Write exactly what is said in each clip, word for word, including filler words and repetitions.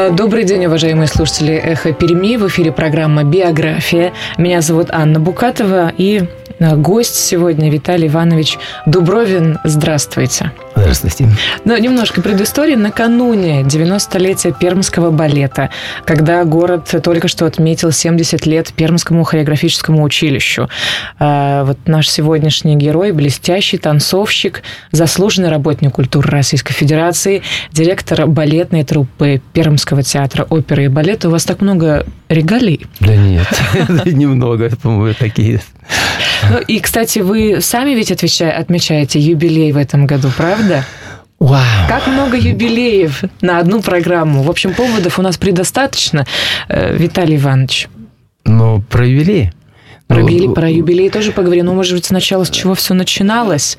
Добрый день, уважаемые слушатели «Эхо Перми». В эфире программа «Биография». Меня зовут Анна Букатова, и гость сегодня Виталий Иванович Дубровин. Здравствуйте. Здравствуйте. Ну, немножко предыстории. Накануне девяностолетия Пермского балета, когда город только что отметил семьдесят лет Пермскому хореографическому училищу, вот наш сегодняшний герой, блестящий танцовщик, заслуженный работник культуры Российской Федерации, директор балетной труппы Пермского театра оперы и балета. У вас так много регалий? Да нет, немного, по-моему, такие. Ну и, кстати, вы сами ведь отмечаете юбилей в этом году, правда? Вау. Как много юбилеев на одну программу. В общем, поводов у нас предостаточно. Виталий Иванович. Ну, про юбилей. Про, ну, юбилей, про юбилей тоже поговорим. Ну, может быть, сначала с чего все начиналось?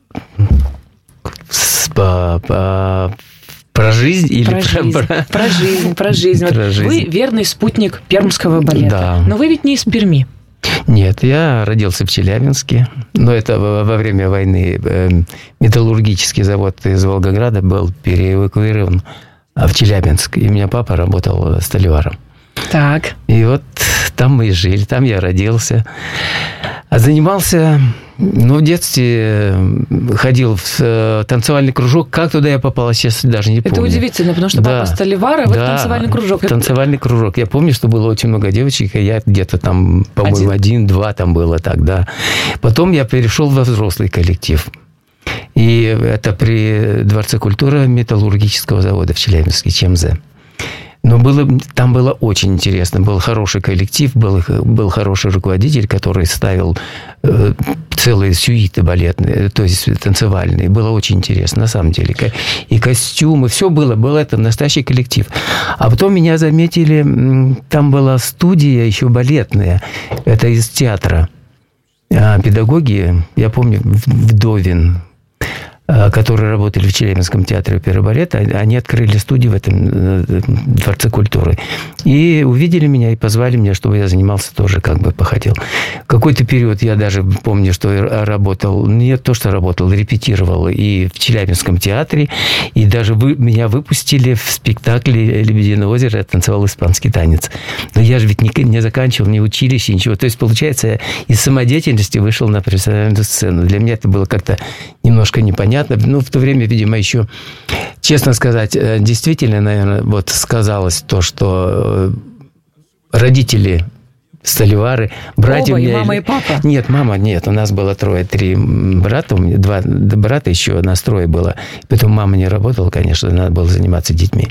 С, по, по, про жизнь или про жизнь? Про, про жизнь, про жизнь. Про вот жизнь. Вы верный спутник пермского балета. Да. Но вы ведь не из Перми. Нет, я родился в Челябинске, но это во время войны металлургический завод из Волгограда был переэвакуирован в Челябинск, и у меня папа работал столяром. Так. И вот там мы и жили, там я родился. А занимался, ну, в детстве ходил в танцевальный кружок. Как туда я попал, сейчас даже не помню. Это удивительно, потому что да. папа столевар, а вот да. танцевальный кружок. Танцевальный кружок. Я помню, что было очень много девочек, и я где-то там, по-моему, один-два один, там было тогда. Потом я перешел во взрослый коллектив. И это при Дворце культуры металлургического завода в Челябинске, ЧМЗ. Но было, там было очень интересно. Был хороший коллектив, был, был хороший руководитель, который ставил э, целые сюиты балетные, то есть танцевальные. Было очень интересно, на самом деле. И костюмы, все было. Был это настоящий коллектив. А потом меня заметили, там была студия еще балетная. Это из театра. А педагоги, я помню, Вдовин, которые работали в Челябинском театре оперы и балета, они открыли студию в этом Дворце культуры. И увидели меня, и позвали меня, чтобы я занимался тоже, как бы походил. Какой-то период я даже помню, что работал, не то, что работал, репетировал и в Челябинском театре, и даже вы, меня выпустили в спектакле «Лебединое озеро», я танцевал испанский танец. Но я же ведь не, не заканчивал ни училище, ничего. То есть, получается, я из самодеятельности вышел на профессиональную сцену. Для меня это было как-то немножко непонятно. Ну, в то время, видимо, еще, честно сказать, действительно, наверное, вот сказалось то, что родители столевары, братья... Оба, у меня... и мама, и папа? Нет, мама, нет. У нас было трое, три брата. У меня два брата еще, нас трое было. Потом мама не работала, конечно, надо было заниматься детьми.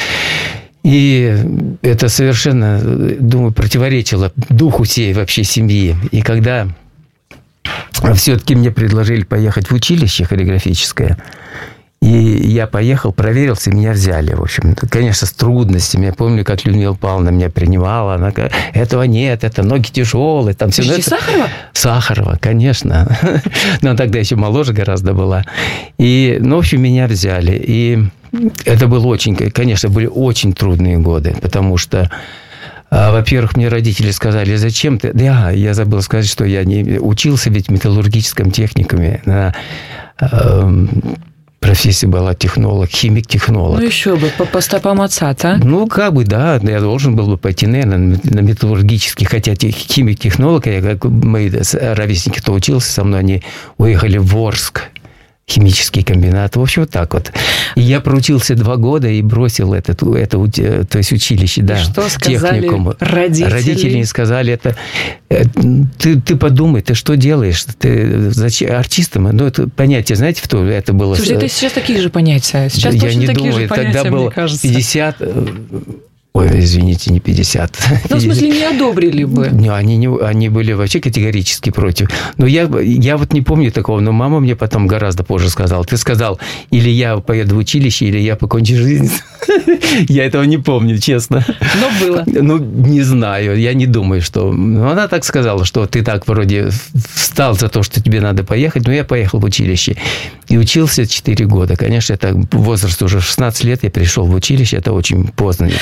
И это совершенно, думаю, противоречило духу всей вообще семьи. И когда... Все-таки мне предложили поехать в училище хореографическое. И я поехал, проверился, и меня взяли. В общем, конечно, с трудностями. Я помню, как Людмила Павловна меня принимала. Она говорит, этого нет, это ноги тяжелые. Там все. Это... Сахарова? Сахарова, конечно. Но она тогда еще моложе гораздо была. И, ну, в общем, меня взяли. И это было очень, конечно, были очень трудные годы, потому что во-первых, мне родители сказали, зачем ты... Да, я забыл сказать, что я не учился ведь в металлургическом техникуме. На э, профессия была технолог, химик-технолог. Ну, еще бы, по, по стопам отца-то. Ну, как бы, да. Я должен был бы пойти, наверное, на металлургический, хотя химик-технолог, я, как мои ровесники-то учился со мной, они уехали в Орск. Химический комбинат. В общем, вот так вот. И я проучился два года и бросил это, это то есть училище, да, что сказали техникум. Родители? Родители сказали, это ты, ты подумай, ты что делаешь? Ты зачем артистом? Ну, это понятие, знаете, в то это было... Слушайте, это сейчас такие же понятия. Сейчас я точно не такие думаю, же понятия, тогда было мне кажется. пятьдесят... Ой, извините, не пятьдесят. Ну, в смысле, не одобрили бы. Не, они, не, они были вообще категорически против. Но я, я вот не помню такого, но мама мне потом гораздо позже сказала. Ты сказал, или я поеду в училище, или я покончу жизнь. Я этого не помню, честно. Но было. Ну, не знаю, я не думаю, что... Ну, она так сказала, что ты так вроде встал за то, что тебе надо поехать, но я поехал в училище. И учился четыре года. Конечно, это возраст уже шестнадцать лет, я пришел в училище, это очень поздно. Подождите,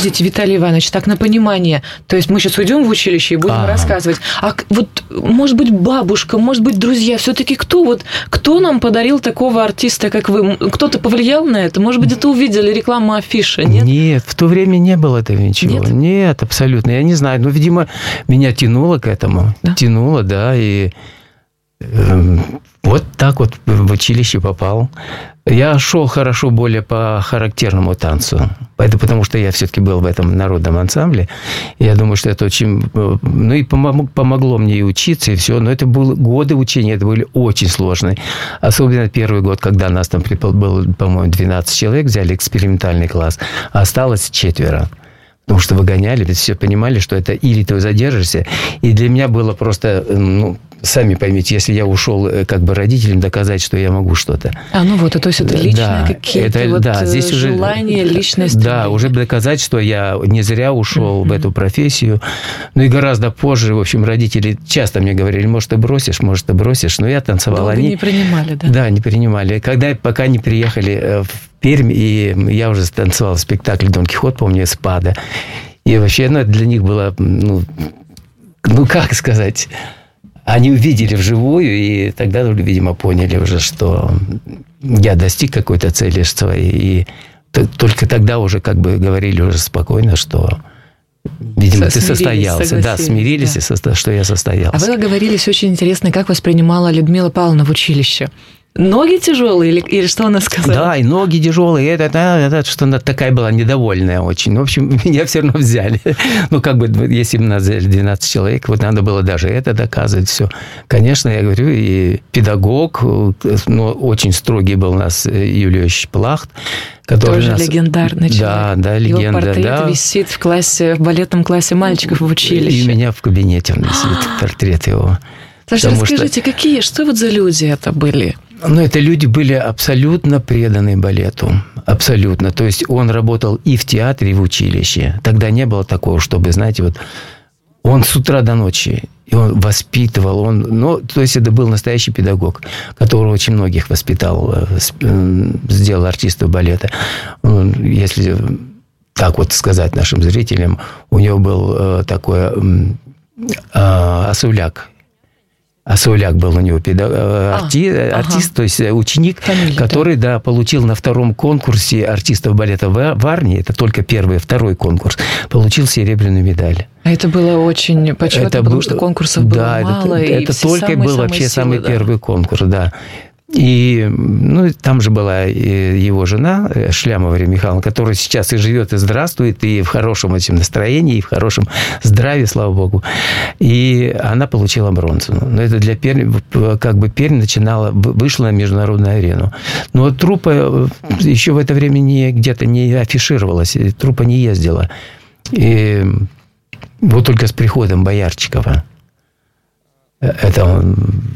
подождите, Виталий Иванович, так на понимание. То есть мы сейчас уйдем в училище и будем ага. рассказывать. А вот, может быть, бабушка, может быть, друзья, все-таки кто вот, кто нам подарил такого артиста, как вы? Кто-то повлиял на это? Может быть, это увидели рекламу, афиша, нет? Нет, в то время не было этого ничего. Нет, нет абсолютно. Я не знаю, но, видимо, меня тянуло к этому. Да? Тянуло, да, и э, вот так вот в училище попал. Я шел хорошо более по характерному танцу. Это потому, что я все-таки был в этом народном ансамбле. Я думаю, что это очень... Ну, и помогло мне и учиться, и все. Но это были годы учения, это были очень сложные. Особенно первый год, когда нас там было, по-моему, двенадцать человек, взяли экспериментальный класс, а осталось четверо. Потому что выгоняли, ведь все понимали, что это или ты задержишься. И для меня было просто... Ну, сами поймите, если я ушел как бы родителям доказать, что я могу что-то. А, ну вот, то есть это личные да, какие-то это, вот да, здесь желания, уже, личность. Да, уже доказать, что я не зря ушел mm-hmm. в эту профессию. Ну и гораздо позже, в общем, родители часто мне говорили, может, ты бросишь, может, ты бросишь. Но я танцевал. Долго Они не принимали, да? Да, не принимали. Когда, пока не приехали в Пермь, и я уже танцевал в спектакле «Дон Кихот», помню, «Спада». И вообще, ну, это для них было, ну, ну как сказать... Они увидели вживую, и тогда, видимо, поняли уже, что я достиг какой-то цели своей. И только тогда уже как бы говорили уже спокойно, что, видимо, ты состоялся. Да, смирились, да. Что я состоялся. А вы оговорились очень интересно, как воспринимала Людмила Павловна в училище. Ноги тяжелые или, или что она сказала? Да, и ноги тяжелые. Это, это, это что она такая была недовольная очень. В общем, меня все равно взяли. Ну, как бы, если бы нас взяли двенадцать человек, вот надо было даже это доказывать все. Конечно, я говорю, и педагог, ну, очень строгий был у нас Юлий Ильич Плахт, который тоже нас... легендарный человек. Да, да, легенда. Его портрет да. висит в классе, в балетном классе мальчиков в училище. И у меня в кабинете он висит, портрет его. Саша, расскажите, что... какие, что вот за люди это были? Ну, это люди были абсолютно преданы балету. Абсолютно. То есть, он работал и в театре, и в училище. Тогда не было такого, чтобы, знаете, вот... Он с утра до ночи, и он воспитывал, он... Ну, то есть, это был настоящий педагог, который очень многих воспитал, сделал артистов балета. Он, если так вот сказать нашим зрителям, у него был такой Асуляк. Асуляк был у него педагог, арти, а, артист, ага. то есть ученик, Фамилия, который да. Да, получил на втором конкурсе артистов балета в Арне, это только первый, второй конкурс, получил серебряную медаль. А это было очень почетно, это потому был, что конкурсов было да, мало. Это, и это только был вообще силы, самый да. первый конкурс, да. И ну, там же была его жена, Шлямова Мария Михайловна, которая сейчас и живет, и здравствует, и в хорошем этим настроении, и в хорошем здравии, слава богу. И она получила бронзу. Но это для Перми, как бы Пермь начинала, вышла на международную арену. Но труппа еще в это время не, где-то не афишировалась, труппа не ездила. И вот только с приходом Боярчикова, это он...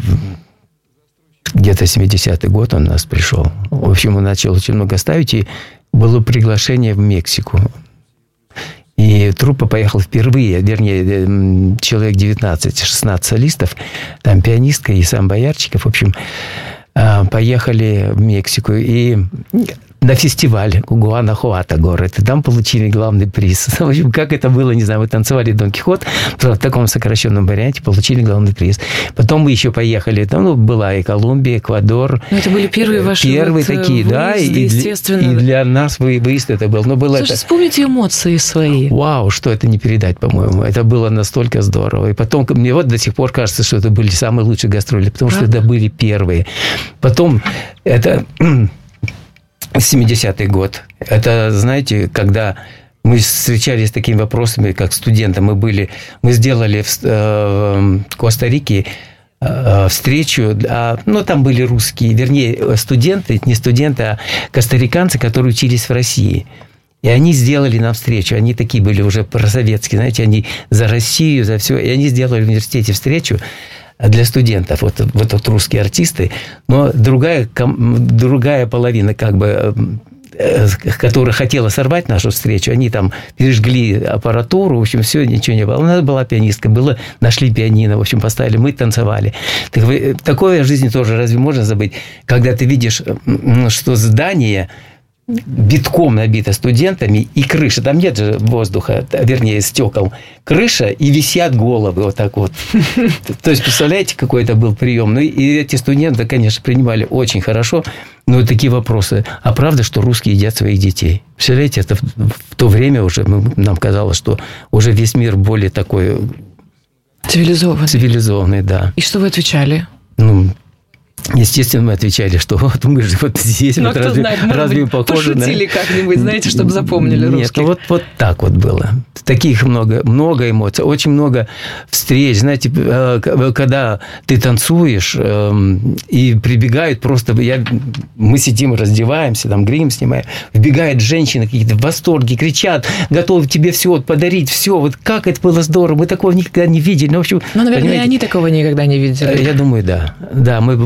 Где-то семидесятый год он у нас пришел. В общем, он начал очень много ставить, и было приглашение в Мексику. И труппа поехала впервые, вернее, человек девятнадцать-шестнадцать солистов, там пианистка и сам Боярчиков, в общем, поехали в Мексику. И на фестивале Гуанахуато город. И там получили главный приз. В общем, как это было, не знаю, мы танцевали Дон Кихот в таком сокращенном варианте, получили главный приз. Потом мы еще поехали, там ну, была и Колумбия, Эквадор. Но это были первые ваши Первые вот такие, выезды, да. И, естественно. И для нас выезд это был. Но было Слушай, это... вспомните эмоции свои. Вау, что это не передать, по-моему. Это было настолько здорово. И потом, мне вот до сих пор кажется, что это были самые лучшие гастроли, потому Правда? Что это были первые. Потом это... семидесятый год. Это, знаете, когда мы встречались с такими вопросами, как студенты, мы были, мы сделали в, э, в Коста-Рике э, встречу, а, ну, там были русские, вернее, студенты, не студенты, а костариканцы, которые учились в России. И они сделали нам встречу. Они такие были уже просоветские, знаете, они за Россию, за все. И они сделали в университете встречу для студентов, вот, вот, вот русские артисты, но другая, другая половина, как бы, которая хотела сорвать нашу встречу, они там пережгли аппаратуру, в общем, все, ничего не было. У нас была пианистка, было, нашли пианино, в общем, поставили, мы танцевали. Так, такое в жизни тоже разве можно забыть? Когда ты видишь, что здание битком набита студентами, и крыша, там нет же воздуха, вернее, стекол, крыша, и висят головы вот так вот. То есть, представляете, какой это был прием? Ну, и эти студенты, конечно, принимали очень хорошо, но такие вопросы. А правда, что русские едят своих детей? Представляете, это в то время уже нам казалось, что уже весь мир более такой... Цивилизованный. Цивилизованный, да. И что вы отвечали? Ну, естественно, мы отвечали, что вот мы же вот здесь, ну, вот разве, знает, разве быть, похоже пошутили на... как-нибудь, знаете, чтобы запомнили русских. Нет, ну вот, вот так вот было. Таких много, много эмоций, очень много встреч. Знаете, когда ты танцуешь, и прибегают просто... Я, мы сидим, раздеваемся, там грим снимаем, вбегают женщины какие-то в восторге, кричат, готовы тебе все подарить, все. Вот как это было здорово, мы такого никогда не видели. Ну, в общем, ну наверное, понимаете, и они такого никогда не видели. Я думаю, да. Да, мы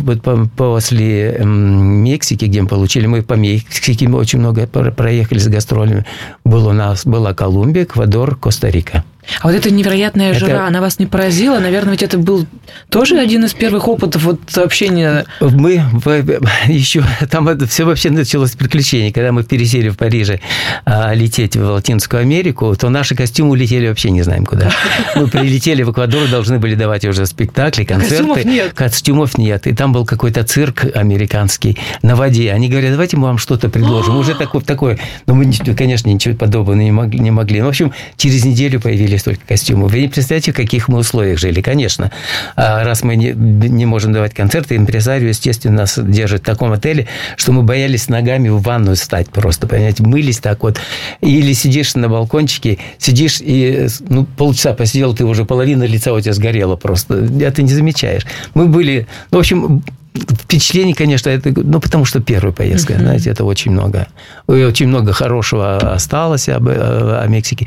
после Мексики, где мы получили, мы по Мексике очень много проехали с гастролями. Был у нас, была Колумбия, Эквадор, Коста-Рика. А вот эта невероятная жара, это... она вас не поразила? Наверное, ведь это был тоже один из первых опытов вот общения. Мы еще... Там это все вообще началось приключение. Когда мы пересели в Париже а, лететь в Латинскую Америку, то наши костюмы улетели вообще не знаем куда. Мы прилетели в Эквадор, должны были давать уже спектакли, концерты. Костюмов нет. Костюмов нет. И там был какой-то цирк американский на воде. Они говорят, давайте мы вам что-то предложим. Уже такое, такое. Но мы, конечно, ничего подобного не могли. Не могли. Ну, в общем, через неделю появились только костюмы. Вы не представляете, в каких мы условиях жили, конечно. А раз мы не, не можем давать концерты, импресарио, естественно, нас держит в таком отеле, что мы боялись ногами в ванную встать просто, понимаете, мылись так вот. Или сидишь на балкончике, сидишь и ну, полчаса посидел, ты уже половина лица у тебя сгорела просто. Это не замечаешь. Мы были... Ну, в общем... Впечатлений, конечно, это, ну, потому что первая поездка, uh-huh. знаете, это очень много. Очень много хорошего осталось об, о Мексике.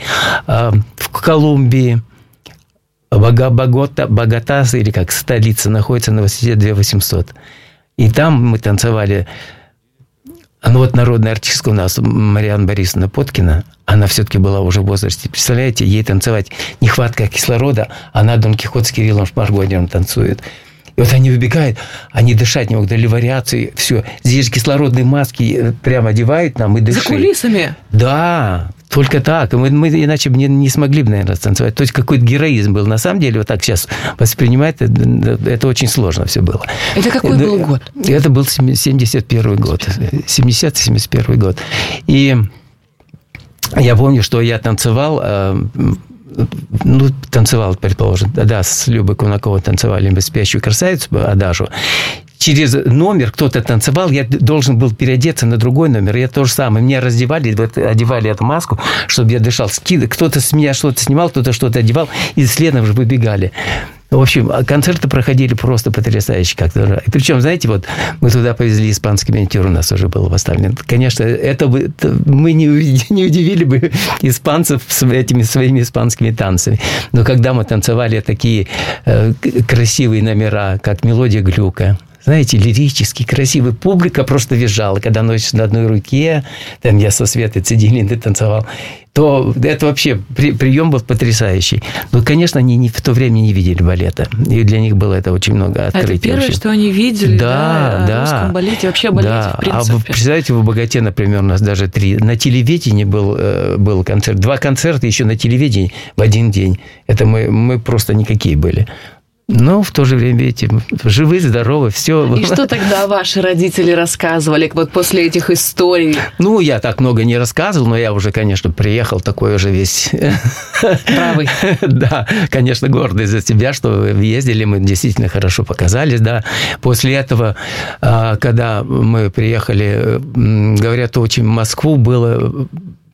В Колумбии Богота, Богота, или как столица, находится на высоте две тысячи восемьсот. И там мы танцевали... Ну, вот народная артистка у нас, Марианна Борисовна Поткина, она все-таки была уже в возрасте. Представляете, ей танцевать нехватка кислорода, она Дон Кихот с Кириллом Шмаргодином танцует. И вот они выбегают, они дышать не могут, дали вариации, все. Здесь же кислородные маски прямо одевают нам и дышат. За кулисами? Да, только так. Мы, мы иначе бы не, не смогли бы, наверное, танцевать. То есть, какой-то героизм был. На самом деле, вот так сейчас воспринимать, это, это очень сложно все было. Это какой был год? Это был семьдесят первый год. семидесятый семьдесят первый год. И я помню, что я танцевал... Ну, танцевал, предположим, да, с Любой Кунаковой танцевали мы «Спящую красавицу», адажу. Через номер кто-то танцевал, я должен был переодеться на другой номер. Я то же самое. Меня раздевали, вот, одевали эту маску, чтобы я дышал. Кто-то с меня что-то снимал, кто-то что-то одевал, и следом же выбегали. В общем, концерты проходили просто потрясающе как-то. И причем, знаете, вот мы туда повезли испанский миниатюр, у нас уже был поставлен. Конечно, это бы, это, мы не, не удивили бы испанцев с этими своими испанскими танцами. Но когда мы танцевали такие э, красивые номера, как «Мелодия Глюка», знаете, лирический, красивый. Публика просто визжала. Когда носишь на одной руке, там я со Светой Цедилиной танцевал, то это вообще при, прием был потрясающий. Но, конечно, они не, в то время не видели балета. И для них было это очень много открытий. А это первое, вообще. что они видели, да, да, да, о русском балете, вообще о балете, да. в принципе. А представляете, в «Боготе», например, у нас даже три. На телевидении был, был концерт. Два концерта еще на телевидении в один день. Это мы, мы просто никакие были. Но в то же время, видите, живы, здоровы, все. И что тогда ваши родители рассказывали вот после этих историй? Ну, я так много не рассказывал, но я уже, конечно, приехал такой уже весь... Правый. Да, конечно, гордый за себя, что ездили, мы действительно хорошо показались, да. После этого, когда мы приехали, говорят, очень в Москву было...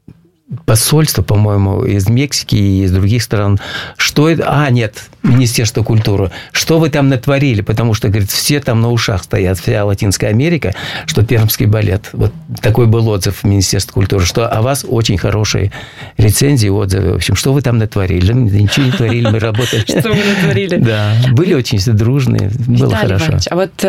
посольство, по-моему, из Мексики и из других стран. Что это? А, нет, Министерство культуры. Что вы там натворили? Потому что, говорит, все там на ушах стоят, вся Латинская Америка, что пермский балет. Вот такой был отзыв Министерства культуры, что о вас очень хорошие рецензии, отзывы. В общем, что вы там натворили? Ничего не творили, мы работали. Что вы натворили? Да, были очень дружные, было хорошо. А вот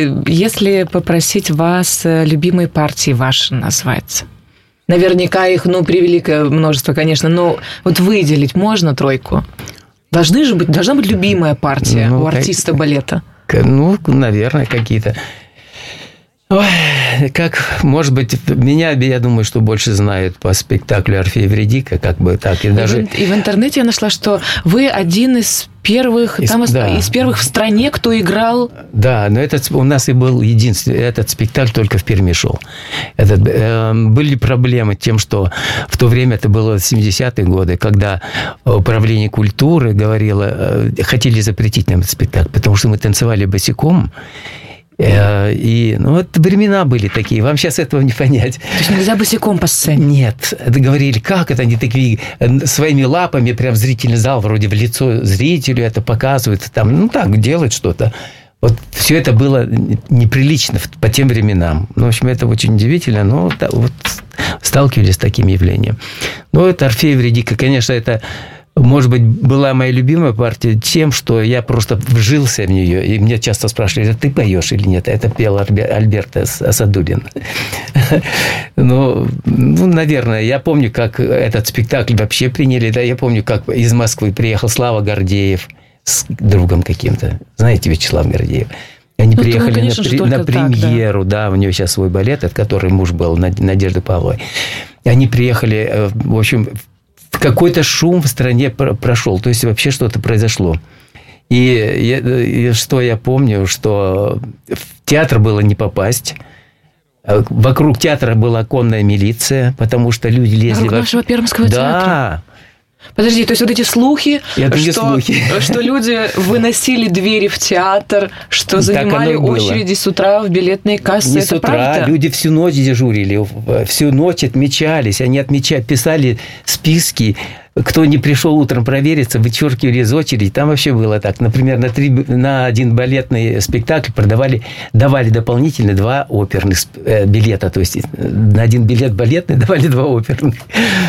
если попросить вас любимые партии ваши назвать? Наверняка их, ну, превеликое множество, конечно, но вот выделить можно тройку? Должны же быть, должна быть любимая партия ну, у артиста как, балета? Ну, наверное, какие-то. Ой, как, может быть, меня, я думаю, что больше знают по спектаклю «Орфей и Эвридика», как бы так. И, и, даже... в, и в интернете я нашла, что вы один из первых, из, там, да. из первых в стране, кто играл... Да, но этот, у нас и был единственный, этот спектакль только в Перми шел. Этот, э, были проблемы тем, что в то время, это было семидесятые годы, когда управление культуры говорило, э, хотели запретить нам этот спектакль, потому что мы танцевали босиком. И, ну, вот времена были такие, вам сейчас этого не понять. То есть нельзя босиком по сцене? Нет, это говорили, как это они такие своими лапами прям в зрительный зал вроде в лицо зрителю это показывают, там, ну так, делают что-то. Вот все это было неприлично по тем временам. Ну, в общем, это очень удивительно, но вот сталкивались с таким явлением. Ну, это «Орфей и Эвридика», конечно, это... Может быть, была моя любимая партия тем, что я просто вжился в нее. И мне часто спрашивали, ты поешь или нет? Это пел Альберто Асадулин. Ну, ну, наверное, я помню, как этот спектакль вообще приняли. Да, я помню, как из Москвы приехал Слава Гордеев с другом каким-то. Знаете, Вячеслав Гордеев. Они ну, приехали думаю, конечно, на, на премьеру. Так, да. да, у него сейчас свой балет, от которого муж был, Надежды Павловой. И они приехали, в общем... Какой-то шум в стране прошел, то есть вообще что-то произошло. И, и что я помню, что в театр было не попасть. Вокруг театра была конная милиция, потому что люди лезли... Вокруг нашего Пермского да. театра? Да. Подожди, то есть вот эти слухи, что, слухи. что люди выносили двери в театр, что занимали очереди с утра в билетные кассы, не это с утра, правда? Люди всю ночь дежурили, всю ночь отмечались, они отмечали, писали списки, кто не пришел утром провериться, вычеркивали из очереди. Там вообще было так. Например, на, три, на один балетный спектакль продавали, давали дополнительно два оперных билета. То есть на один билет балетный давали два оперных.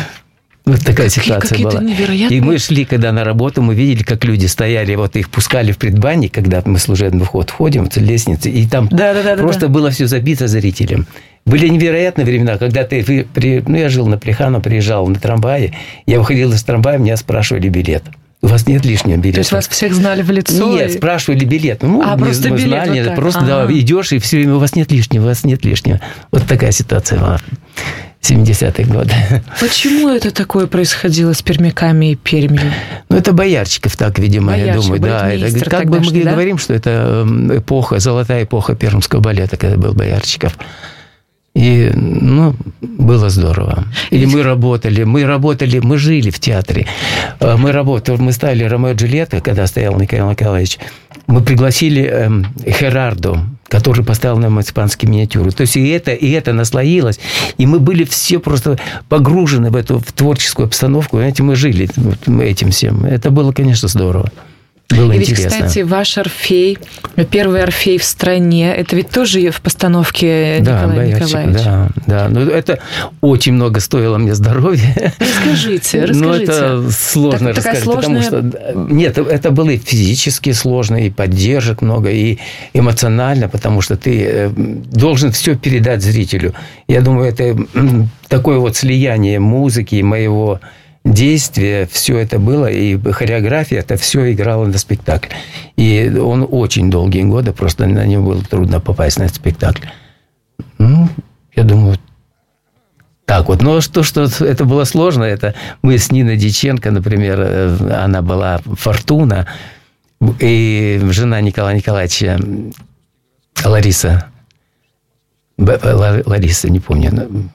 Вот такая Какие, ситуация была. Невероятные... И мы шли, когда на работу, мы видели, как люди стояли, вот их пускали в предбанник, когда мы в служебный вход входим, в лестнице, и там да, да, да, просто да. было все забито зрителем. Были невероятные времена, когда ты... При, ну, я жил на Плеханово, приезжал на трамвае, я выходил из трамвая, меня спрашивали билет. У вас нет лишнего билета. То есть вас всех знали в лицо? Нет, и... спрашивали билет. Ну, а, мы, просто мы билет знали, вот просто ага. да, идешь, и все время у вас нет лишнего, у вас нет лишнего. Вот такая ситуация была. семидесятые годы. Почему это такое происходило с пермяками и Пермью? Ну, это Боярчиков так, видимо, Боярчик, я думаю. Да, это, как бы мы да? говорим, что это эпоха, золотая эпоха пермского балета, когда был Боярчиков. И, ну, было здорово. И мы работали, мы работали, мы жили в театре. Мы работали, мы ставили «Ромео и Джульетта», когда стоял Николай Николаевич. Мы пригласили эм, Херардо, который поставил нам испанские миниатюры. То есть и это, и это наслоилось. И мы были все просто погружены в эту в творческую обстановку. Понимаете, мы жили этим всем. Это было, конечно, здорово. Было и интересно. Ведь, кстати, ваш «Орфей», первый «Орфей» в стране, это ведь тоже в постановке да, Николая Николаевича. Да, да. Но это очень много стоило мне здоровья. Расскажите, расскажите. Ну, это сложно так, рассказать, сложная... потому что... Нет, это было и физически сложно, и поддержек много, и эмоционально, потому что ты должен все передать зрителю. Я думаю, это такое вот слияние музыки и моего... действие, все это было, и хореография, это все играло на спектакль. И он очень долгие годы, просто на него было трудно попасть на этот спектакль. Ну, я думаю, так вот. Но то, что это было сложно, это мы с Ниной Дьяченко, например, она была «Фортуна», и жена Николая Николаевича, Лариса, Лариса, не помню,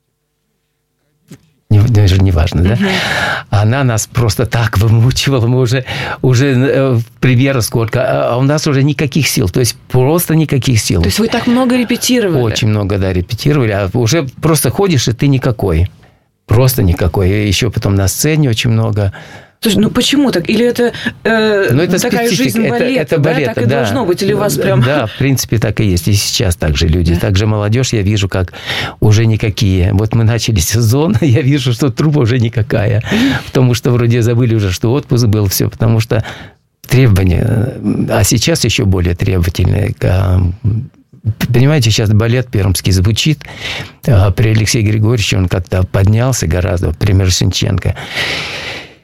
даже не важно, да? Uh-huh. Она нас просто так вымучивала. Мы уже, уже премьера сколько, а у нас уже никаких сил. То есть просто никаких сил. То есть вы так много репетировали? Очень много, да, репетировали. А уже просто ходишь, и ты никакой. Просто никакой. И еще потом на сцене очень много. Слушай, ну почему так? Или это, э, ну, это такая специфика. жизнь балета, это, это балета, да? Так и да. должно быть? Или у вас прям... Да, в принципе, так и есть. И сейчас так же люди. Да. Так же молодежь, я вижу, как уже никакие. Вот мы начали сезон, я вижу, что труппа уже никакая. Потому что вроде забыли уже, что отпуск был, все. Потому что требования... А сейчас еще более требовательные. Понимаете, сейчас балет пермский звучит. При Алексее Григорьевиче он как-то поднялся гораздо, при Мирошниченко.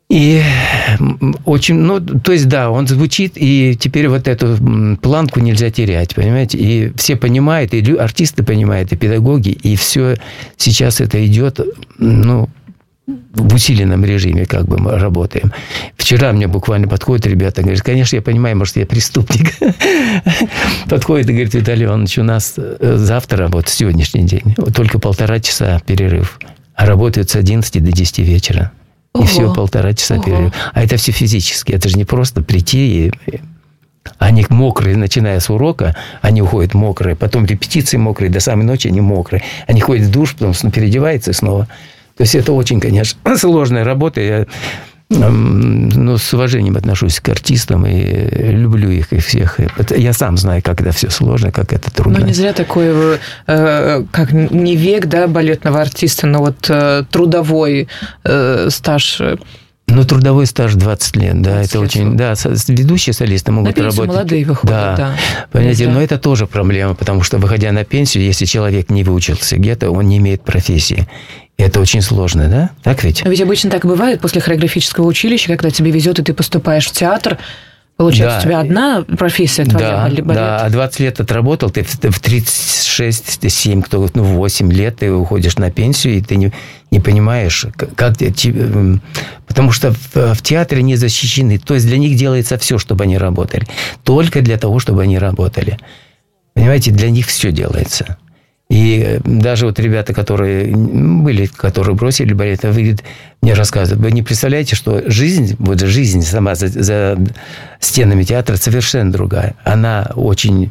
И очень, ну, то есть, да, он звучит, и теперь вот эту планку нельзя терять, понимаете? И все понимают, и артисты понимают, и педагоги, и все сейчас это идет, ну, в усиленном режиме как бы мы работаем. Вчера мне буквально подходят ребята, говорят, конечно, я понимаю, может, я преступник. Подходит и говорит, Виталий Иванович, у нас завтра, вот сегодняшний день, только полтора часа перерыв, а работают с одиннадцати до десяти вечера. И Ого. Все, полтора часа Ого. Перерыв. А это все физически. Это же не просто прийти и... Они мокрые, начиная с урока, они уходят мокрые, потом репетиции мокрые, до самой ночи они мокрые. Они ходят в душ, потом переодеваются снова. То есть это очень, конечно, сложная работа. Я, ну, с уважением отношусь к артистам и люблю их и всех. Я сам знаю, как это все сложно, как это трудно. Но не зря такой, как не век, да, балетного артиста, но вот трудовой стаж. Ну, трудовой стаж двадцать лет, да, это очень, да, ведущие солисты могут на работать. Молодые выходят, да, да. Понимаете, да. Но это тоже проблема, потому что, выходя на пенсию, если человек не выучился где-то, он не имеет профессии. Это очень сложно, да? Так ведь? А ведь обычно так и бывает после хореографического училища, когда тебе везет, и ты поступаешь в театр. Получается, да. У тебя одна профессия твоя, балет. Да, а двадцать лет отработал, ты в тридцать шесть, семь, кто, ну, восемь лет ты уходишь на пенсию, и ты не, не понимаешь, как... Потому что в, в театре не защищены. То есть для них делается все, чтобы они работали. Только для того, чтобы они работали. Понимаете, для них все делается. И даже вот ребята, которые были, которые бросили балет, мне рассказывают, вы не представляете, что жизнь, вот жизнь сама за, за стенами театра совершенно другая. Она очень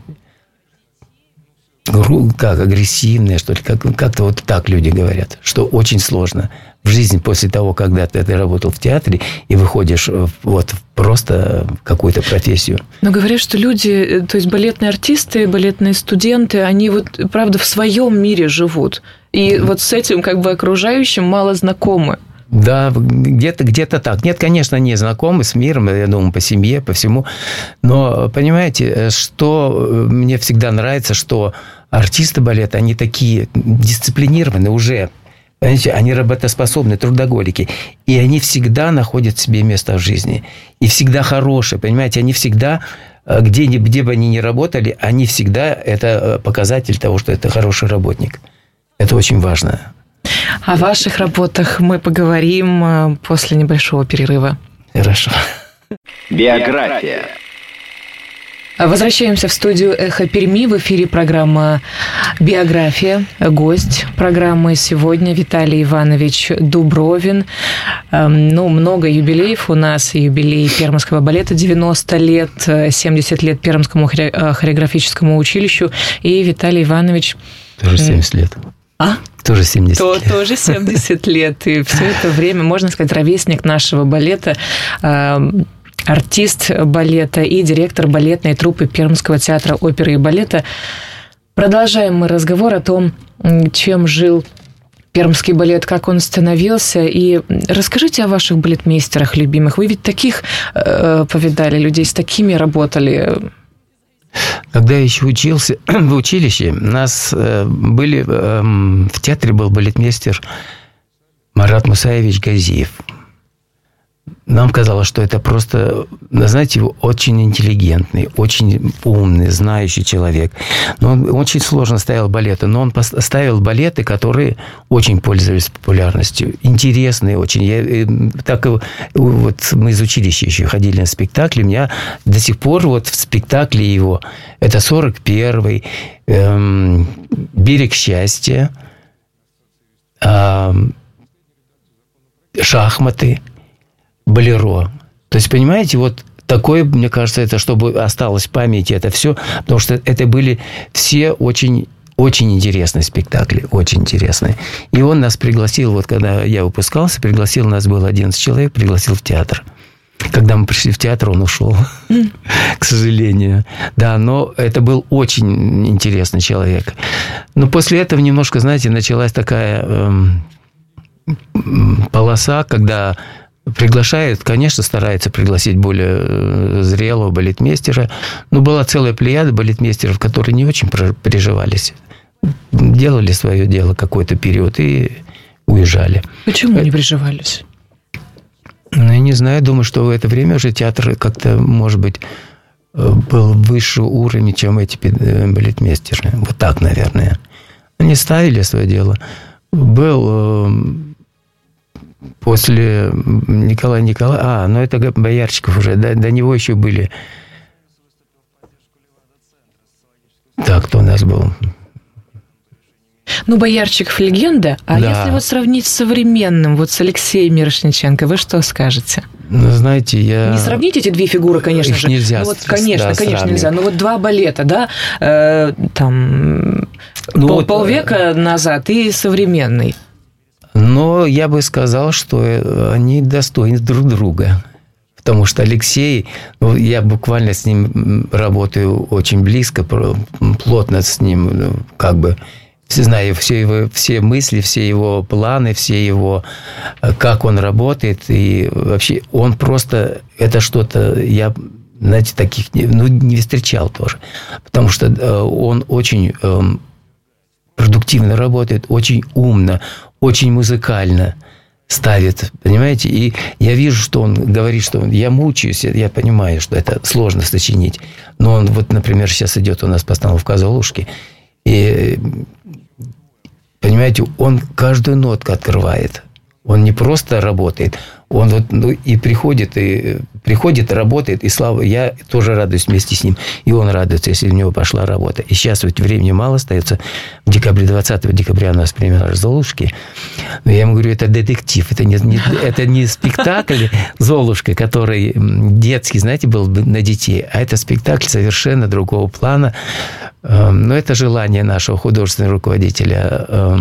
как агрессивная, что ли, как, как-то вот так люди говорят, что очень сложно в жизни после того, когда ты, ты работал в театре и выходишь вот просто в какую-то профессию. Но говорят, что люди, то есть балетные артисты, балетные студенты, они вот, правда, в своем мире живут. И mm-hmm. вот с этим как бы окружающим мало знакомы. Да, где-то, где-то так. Нет, конечно, не знакомы с миром, я думаю, по семье, по всему. Но, понимаете, что мне всегда нравится, что артисты балета, они такие дисциплинированные уже. Понимаете, они работоспособны, трудоголики. И они всегда находят себе место в жизни. И всегда хорошие, понимаете, они всегда, где, где бы они ни работали, они всегда, это показатель того, что это хороший работник. Это очень важно. О ваших работах мы поговорим после небольшого перерыва. Хорошо. Биография. Возвращаемся в студию «Эхо Перми». В эфире программа «Биография». Гость программы сегодня Виталий Иванович Дубровин. Ну, много юбилеев у нас. Юбилей Пермского балета девяносто лет, семьдесят лет Пермскому хореографическому училищу. И Виталий Иванович... Тоже семьдесят лет. А? Тоже семьдесят То, лет. Тоже семьдесят лет. И все это время, можно сказать, ровесник нашего балета, артист балета и директор балетной труппы Пермского театра оперы и балета. Продолжаем мы разговор о том, чем жил пермский балет, как он становился. И расскажите о ваших балетмейстерах любимых. Вы ведь таких э, повидали людей, с такими работали. Когда я еще учился в училище, у нас были, в театре был балетмейстер Марат Мусаевич Газиев. Нам казалось, что это просто, знаете, очень интеллигентный, очень умный, знающий человек. Но он очень сложно ставил балеты. Но он ставил балеты, которые очень пользовались популярностью. Интересные очень. Я, так, вот мы из училища еще ходили на спектакли. У меня до сих пор вот в спектакле его, это сорок первый, эм, «Берег счастья», эм, «Шахматы», «Болеро». То есть, понимаете, вот такое, мне кажется, это чтобы осталось в памяти это все, потому что это были все очень, очень интересные спектакли, очень интересные. И он нас пригласил, вот когда я выпускался, пригласил, нас было одиннадцать человек, пригласил в театр. Когда мы пришли в театр, он ушел, mm. к сожалению. Да, но это был очень интересный человек. Но после этого немножко, знаете, началась такая эм, полоса, когда... Приглашают, конечно, стараются пригласить более зрелого балетмейстера. Но была целая плеяда балетмейстеров, которые не очень приживались. Делали свое дело какой-то период и уезжали. Почему не приживались? Ну, я не знаю, думаю, что в это время уже театр как-то, может быть, был выше уровня, чем эти балетмейстеры. Вот так, наверное. Они ставили свое дело. Был после Николая Николая... А, ну это Боярчиков уже. До, до него еще были... Так, кто у нас был? Ну, Боярчиков легенда. А да. если вот сравнить с современным, вот с Алексеем Мирошниченко, вы что скажете? Ну, знаете, я... Не сравнить эти две фигуры, конечно Их же. нельзя. Ну, вот, конечно, да, конечно, сравнивать. нельзя. Но вот два балета, да, э, там, ну, пол, вот, полвека назад и современный. Но я бы сказал, что они достойны друг друга. Потому что Алексей, ну, я буквально с ним работаю очень близко, плотно с ним, как бы, знаю все его все мысли, все его планы, все его, как он работает. И вообще он просто, это что-то, я, знаете, таких ну, не встречал тоже. Потому что он очень продуктивно работает, очень умно, очень музыкально ставит, понимаете? И я вижу, что он говорит, что он, я мучаюсь, я понимаю, что это сложно сочинить. Но он, вот, например, сейчас идет у нас постановка «Золушки», и, понимаете, он каждую нотку открывает. Он не просто работает, он вот, ну, и приходит, и приходит, работает, и слава, я тоже радуюсь вместе с ним, и он радуется, если у него пошла работа. И сейчас вот времени мало остается, в декабре, двадцатого декабря у нас премьера «Золушки», но я ему говорю, это детектив, это не, не, это не спектакль «Золушка», который детский, знаете, был на детей, а это спектакль совершенно другого плана, но это желание нашего художественного руководителя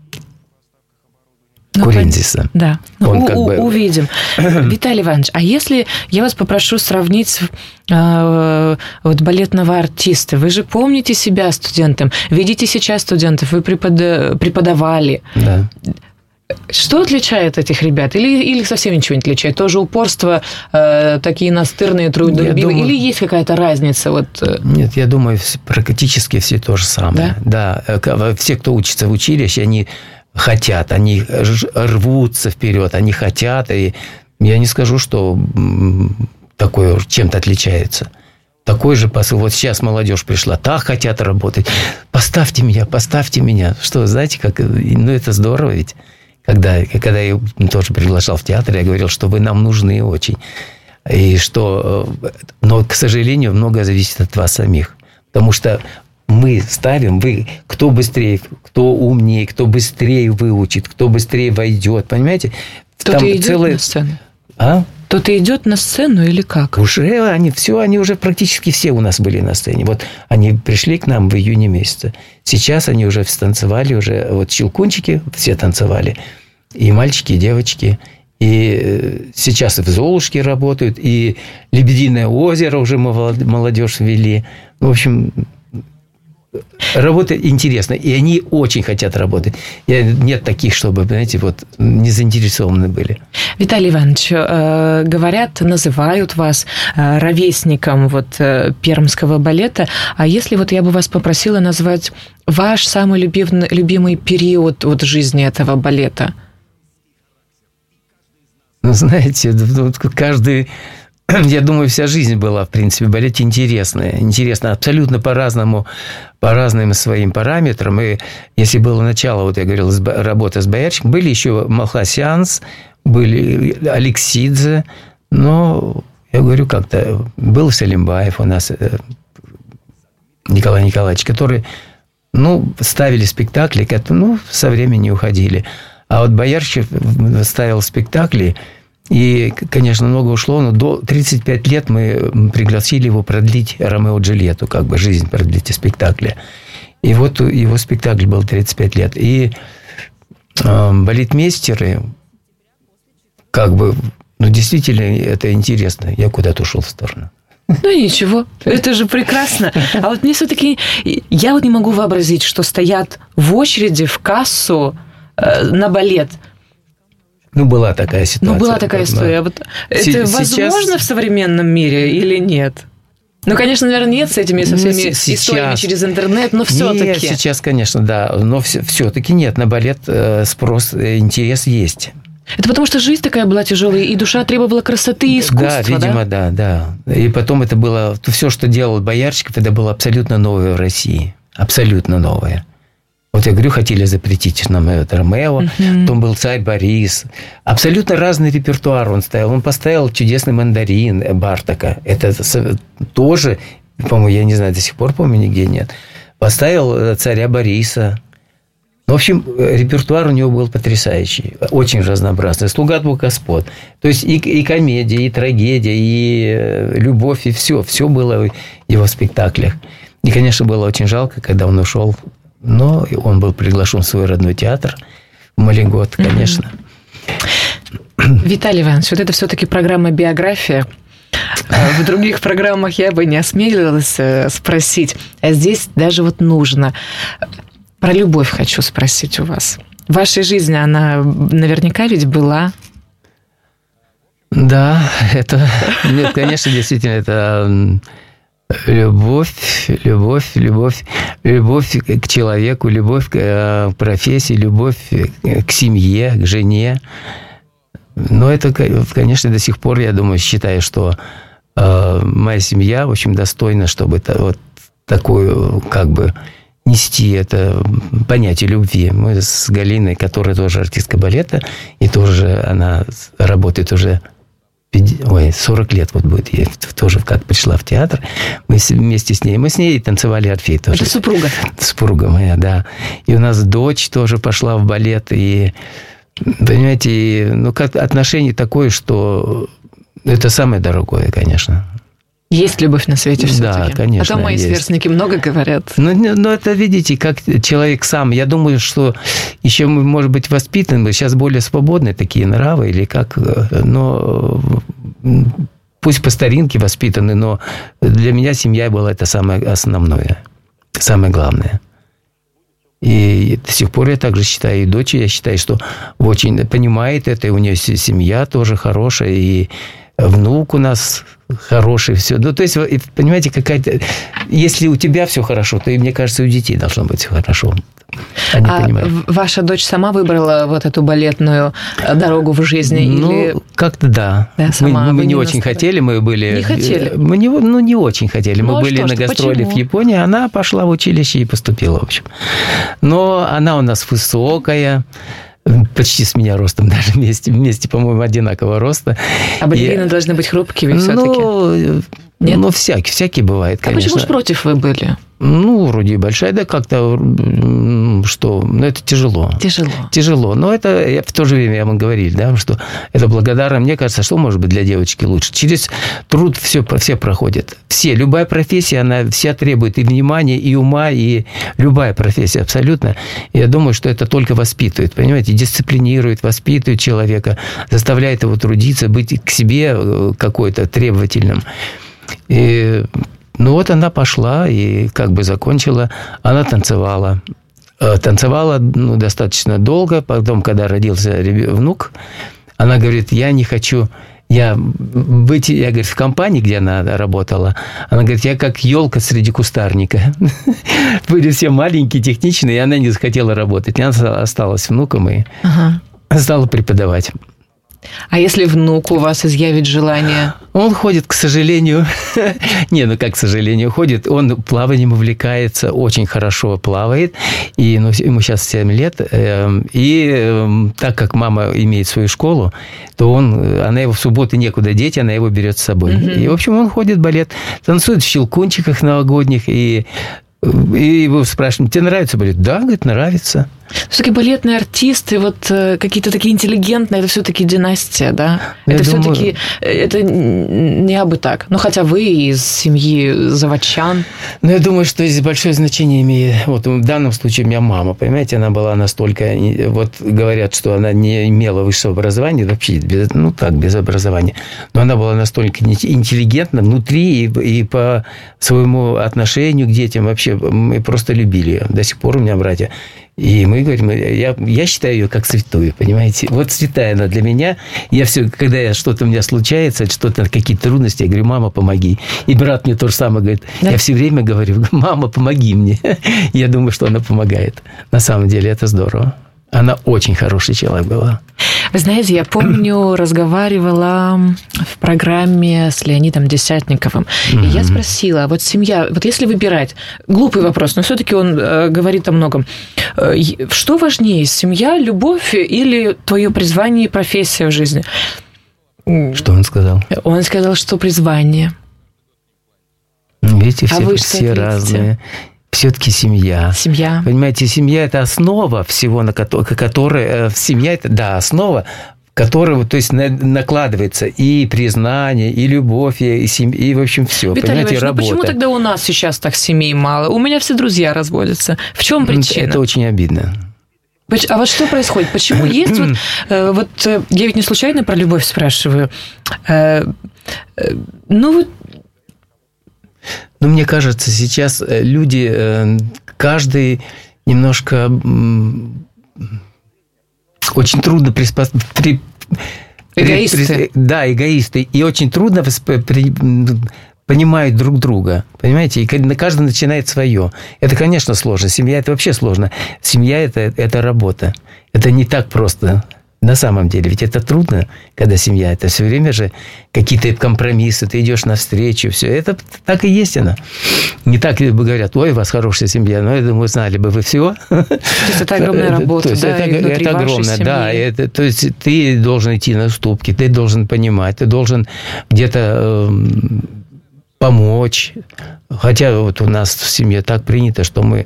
Курензиса. Да, Он у, как у, бы... увидим. Виталий Иванович, а если я вас попрошу сравнить э, вот балетного артиста, вы же помните себя студентом, видите сейчас студентов, вы препод... преподавали. Да. Что отличает этих ребят? Или, или совсем ничего не отличает? Тоже упорство, э, такие настырные, трудолюбивые? Думаю... Или есть какая-то разница? Вот... Нет, я думаю, практически все то же самое. Да? Да. Все, кто учится в училище, они хотят, они рвутся вперед, они хотят. И я не скажу, что такое чем-то отличается. Такой же посыл. Вот сейчас молодежь пришла, так хотят работать. Поставьте меня, поставьте меня. Что, знаете, как... Ну, это здорово ведь. Когда, когда я тоже приглашал в театр, я говорил, что вы нам нужны очень. И что... Но, к сожалению, многое зависит от вас самих. Потому что мы ставим, вы, кто быстрее, кто умнее, кто быстрее выучит, кто быстрее войдет. Понимаете? Кто-то идет целый... на сцену. А? Кто-то идет на сцену или как? Уже они все, они уже практически все у нас были на сцене. Вот они пришли к нам в июне месяце. Сейчас они уже станцевали, уже вот щелкунчики все танцевали. И мальчики, и девочки. И сейчас и в «Золушке» работают, и «Лебединое озеро» уже молодежь ввели. В общем... Работа интересная, и они очень хотят работать. Нет таких, чтобы, знаете, вот не заинтересованы были. Виталий Иванович, э, говорят, называют вас э, ровесником вот, э, пермского балета. А если вот я бы вас попросила назвать ваш самый любимый, любимый период вот, жизни этого балета? Ну, знаете, каждый... Я думаю, вся жизнь была, в принципе, в балете интересная. Интересная абсолютно по-разному, по разным своим параметрам. И если было начало, вот я говорил, работа с Боярчиком, были еще Малхасянс, были Алексидзе, но, я говорю, как-то был Салимбаев у нас, Николай Николаевич, которые, ну, ставили спектакли, которые, ну, со временем уходили. А вот Боярчик ставил спектакли, и, конечно, много ушло, но до тридцати пяти лет мы пригласили его продлить «Ромео и Джульетту», как бы жизнь продлить спектакля. И вот его спектакль был тридцать пять лет. И э, балетмейстеры, как бы, ну, действительно, это интересно. Я куда-то ушел в сторону. Ну, ничего, это же прекрасно. А вот мне все-таки... Я вот не могу вообразить, что стоят в очереди в кассу э, на балет. Ну, была такая ситуация. Ну, была такая история. Вот это Сейчас... возможно в современном мире или нет? Ну, конечно, наверное, нет с этими, со всеми сейчас... историями через интернет, но все-таки. Нет, сейчас, конечно, да, но все-таки нет. На балет спрос, интерес есть. Это потому что жизнь такая была тяжелая, и душа требовала красоты и искусства, да? Видимо, да, да. да. И потом это было... Все, что делал Боярчиков, это было абсолютно новое в России. Абсолютно новое. Вот я говорю, хотели запретить нам это Ромео, uh-huh. потом был «Царь Борис». Абсолютно разный репертуар он ставил. Он поставил «Чудесный мандарин» Бартака. Это тоже, по-моему, я не знаю, до сих пор, по-моему, нигде нет. Поставил «Царя Бориса». В общем, репертуар у него был потрясающий, очень разнообразный. «Слуга двух господ». То есть и, и комедия, и трагедия, и любовь, и все. Все было в его спектаклях. И, конечно, было очень жалко, когда он ушел. Но он был приглашен в свой родной театр в Малигот, конечно. Виталий Иванович, вот это все-таки программа «Биография». В других программах я бы не осмелилась спросить. А здесь даже вот нужно. Про любовь хочу спросить у вас. В вашей жизни она наверняка ведь была... Да, это, нет, конечно, действительно, это любовь, любовь, любовь, любовь к человеку, любовь к профессии, любовь к семье, к жене. Но это, конечно, до сих пор, я думаю, считаю, что моя семья, в общем, достойна, чтобы это, вот такую, как бы, нести это понятие любви. Мы с Галиной, которая тоже артистка балета, и тоже она работает уже ой, сорок лет вот будет, ей тоже как пришла в театр, мы вместе с ней, мы с ней танцевали Орфей тоже. Это супруга? Супруга моя, да. И у нас дочь тоже пошла в балет, и, понимаете, ну, как отношение такое, что это самое дорогое, конечно. Есть любовь на свете все-таки. Да, конечно. А то мои есть. Сверстники много говорят. Ну, ну, это, видите, как человек сам. Я думаю, что еще мы, может быть, воспитаны, сейчас более свободные такие нравы, или как, но пусть по старинке воспитаны, но для меня семья была это самое основное, самое главное. И до сих пор я также считаю, и дочь, я считаю, что очень понимает это, и у нее семья тоже хорошая, и внук у нас хороший, все. Ну, то есть, понимаете, какая-то... Если у тебя все хорошо, то, и, мне кажется, у детей должно быть все хорошо. Они а понимают. Ваша дочь сама выбрала вот эту балетную дорогу в жизни? Ну, или... как-то да. да сама, мы мы не, не очень настроили. хотели, мы были... Не хотели? Мы не, ну, не очень хотели. Ну, мы а были что, на что, гастроли почему? в Японии, она пошла в училище и поступила, в общем. Но она у нас высокая, почти с меня ростом, даже вместе, вместе по-моему, одинакового роста. А балерины и... должны быть хрупкими ну, все-таки? Нет? Ну, всякий, всякий бывает, конечно. А почему же против вы были? Ну, вроде и большая, да как-то, что, ну, это тяжело. Тяжело. Тяжело, но это в то же время мы говорили, да, что это благодарно, мне кажется, что может быть для девочки лучше. Через труд все, все проходит. Все, любая профессия, она вся требует и внимания, и ума, и любая профессия абсолютно. И я думаю, что это только воспитывает, понимаете, дисциплинирует, воспитывает человека, заставляет его трудиться, быть к себе какой-то требовательным. И, ну, вот она пошла и как бы закончила. Она танцевала. Танцевала ну, достаточно долго. Потом, когда родился внук, она говорит, я не хочу... Я быть, я, говорит, в компании, где она работала, она говорит, я как елка среди кустарника. Были все маленькие, техничные, и она не захотела работать. Она осталась внуком и ага. стала преподавать. А если внук у вас изъявит желание? Он ходит, к сожалению... Не, ну как к сожалению, ходит. Он плаванием увлекается, очень хорошо плавает. И, ну, ему сейчас семь лет. И так как мама имеет свою школу, то он, она его в субботу некуда деть, она его берет с собой. Mm-hmm. И, в общем, он ходит в балет, танцует в щелкунчиках новогодних. И, и его спрашивают, тебе нравится балет? Да, говорит, нравится. Все-таки балетные артисты, вот какие-то такие интеллигентные, это все-таки династия, да? Я это думаю... все-таки, это не абы так. Ну, хотя вы из семьи заводчан. Ну, я думаю, что здесь большое значение имеет, вот в данном случае у меня мама, понимаете, она была настолько, вот говорят, что она не имела высшего образования, вообще, без, ну, так, без образования, но она была настолько интеллигентна внутри и, и по своему отношению к детям вообще, мы просто любили ее. До сих пор у меня братья. И мы говорим, я, я считаю ее как святую, понимаете? Вот святая она для меня. Я все, когда я, что-то у меня случается, что-то, какие-то трудности, я говорю, мама, помоги. И брат мне то же самое говорит. Да? Я все время говорю, мама, помоги мне. Я думаю, что она помогает. На самом деле это здорово. Она очень хороший человек была. Вы знаете, я помню, разговаривала в программе с Леонидом Десятниковым, mm-hmm. и я спросила, вот семья, вот если выбирать, глупый вопрос, но все-таки он э, говорит о многом, э, что важнее, семья, любовь или твое призвание и профессия в жизни? Что он сказал? Он сказал, что призвание. Видите, а все, вы все разные. Все-таки семья. Семья. Понимаете, семья – это основа всего, на которой… Семья – это, да, основа, которая, то есть, накладывается и признание, и любовь, и, семь, и в общем, все. Виталий понимаете, Иванович, работа. Ну почему тогда у нас сейчас так семей мало? У меня все друзья разводятся. В чем причина? Это очень обидно. А вот что происходит? Почему есть вот… Вот я ведь не случайно про любовь спрашиваю. Ну вот… Ну, мне кажется, сейчас люди, каждый немножко очень трудно приспособиться. При, эгоисты. При, да, эгоисты. И очень трудно при, понимают друг друга. Понимаете? И каждый начинает свое. Это, конечно, сложно. Семья – это вообще сложно. Семья – это, это работа. Это не так просто. На самом деле, ведь это трудно, когда семья. Это все время же какие-то компромиссы, ты идешь навстречу, все. Это так и есть она. Не так говорят, ой, у вас хорошая семья. Но я думаю, знали бы вы все. То есть это огромная работа, есть, да, это, и внутри это вашей огромная, семьи. да. Это, то есть ты должен идти на уступки, ты должен понимать, ты должен где-то помочь. Хотя вот у нас в семье так принято, что мы...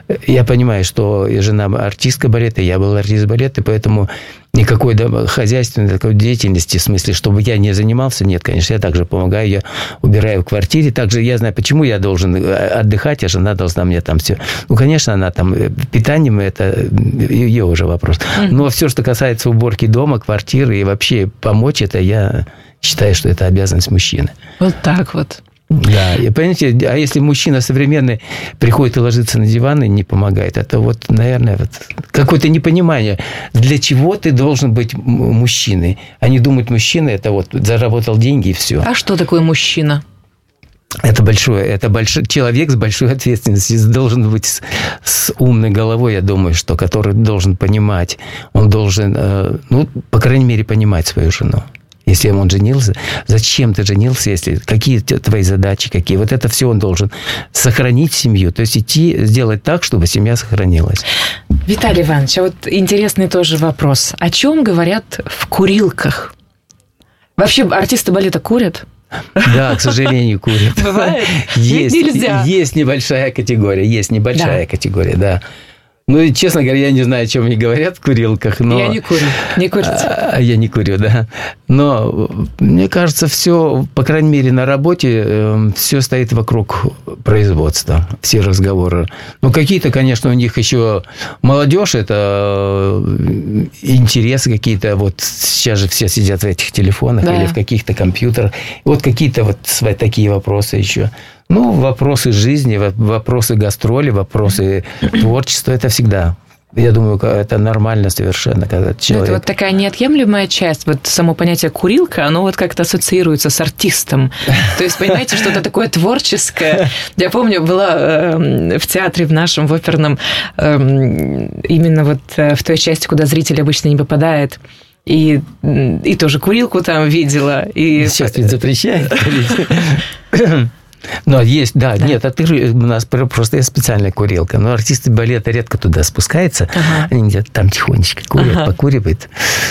Я понимаю, что жена артистка балета, я был артист балета, поэтому никакой хозяйственной такой деятельности, в смысле, чтобы я не занимался, нет, конечно, я также помогаю, я убираю в квартире. Также я знаю, почему я должен отдыхать, а жена должна мне там все... Ну, конечно, она там... Питанием это ее уже вопрос. Но все, что касается уборки дома, квартиры и вообще помочь, это я считаю, что это обязанность мужчины. Вот так вот. Да, и понимаете, а если мужчина современный приходит и ложится на диван и не помогает, это вот, наверное, вот какое-то непонимание, для чего ты должен быть мужчиной. Они думают, мужчина – это вот заработал деньги и все. А что такое мужчина? Это большое, это большой человек с большой ответственностью, должен быть с, с умной головой, я думаю, что который должен понимать, он должен, ну, по крайней мере, понимать свою жену. Если он женился, зачем ты женился, если какие твои задачи, какие. Вот это все он должен сохранить семью. То есть идти, сделать так, чтобы семья сохранилась. Виталий Иванович, а вот интересный тоже вопрос. О чем говорят в курилках? Вообще артисты балета курят? Да, к сожалению, курят. Бывает? Есть, нельзя. Есть небольшая категория, есть небольшая да. категория, да. Ну, честно говоря, я не знаю, о чем они говорят в курилках, но... Я не курю. Не курите? А, я не курю, да. Но, мне кажется, все, по крайней мере, на работе, э, все стоит вокруг производства, все разговоры. Ну, какие-то, конечно, у них еще молодежь, это интересы какие-то. Вот сейчас же все сидят в этих телефонах да. или в каких-то компьютерах. Вот какие-то вот такие вопросы еще. Ну, вопросы жизни, вопросы гастроли, вопросы творчества – это всегда. Я думаю, это нормально совершенно, когда человек… Это вот такая неотъемлемая часть. Вот само понятие «курилка», оно вот как-то ассоциируется с артистом. То есть, понимаете, что-то такое творческое. Я помню, была в театре в нашем, в оперном, именно вот в той части, куда зритель обычно не попадает. И, и тоже курилку там видела. И... Сейчас ведь запрещают курить. Но есть, да, да, нет, а ты же, у нас просто есть специальная курилка, но артисты балета редко туда спускаются, ага. они где-то там тихонечко курят, ага. покуривают.